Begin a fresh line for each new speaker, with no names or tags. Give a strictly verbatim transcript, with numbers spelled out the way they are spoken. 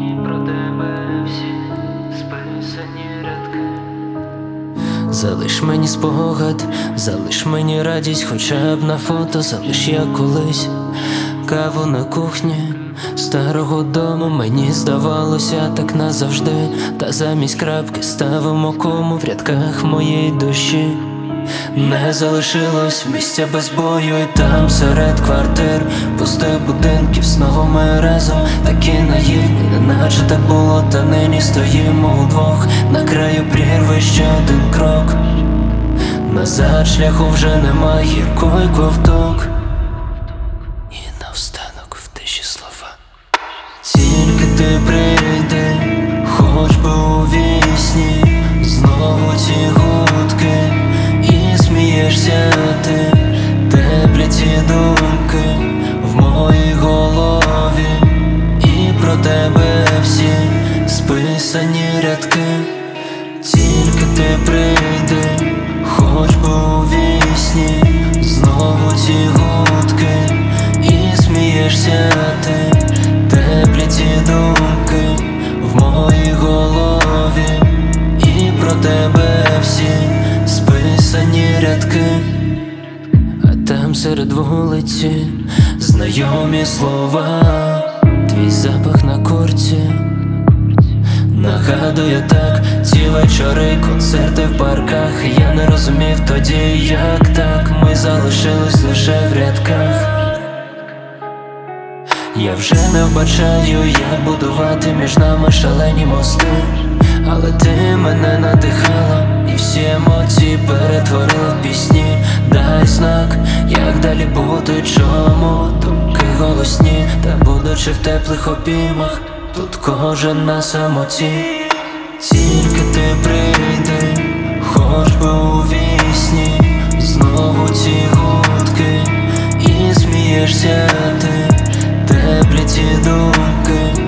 про тебе всі списані рядки.
Залиш мені спогад, залиш мені радість, хоча б на фото, залиш як колись каву на кухні старого дому. Мені здавалося так назавжди, та замість крапки ставимо кому в рядках моєї душі. Не залишилось місця без бою, і там серед квартир пустих будинків знову ми разом, такі наївні, неначе так було, та нині стоїмо удвох на краю прірви, ще один крок. Назад шляху вже нема, гіркий ковток. І наостанок в тиші слова: тільки ти прийди, хоч би у вісні, знову ці гудки, і смієшся ти, теплі ті думки в моїй голові, і про тебе всі списані рядки. Тільки ти прийди, хоч би у вісні, знову ці гудки, і смієшся ти, теплі ті думки в моїй голові, і про тебе всі списані рядки. А там серед вулиці знайомі слова, твій запах на курці нагадує так ті вечори, концерти в парках. Я не розумів тоді, як так ми залишились лише в рядках. Я вже не вбачаю, як будувати між нами шалені мости, але ти мене надихала, і всі емоції перетворила в пісні. Дай знак, як далі бути, чому думки голосні, та будучи в теплих обіймах, тут кожен на самоті. Тільки ти прийди, хоч би у вісні, знову ці гудки, і смієшся ти, теплі ті думки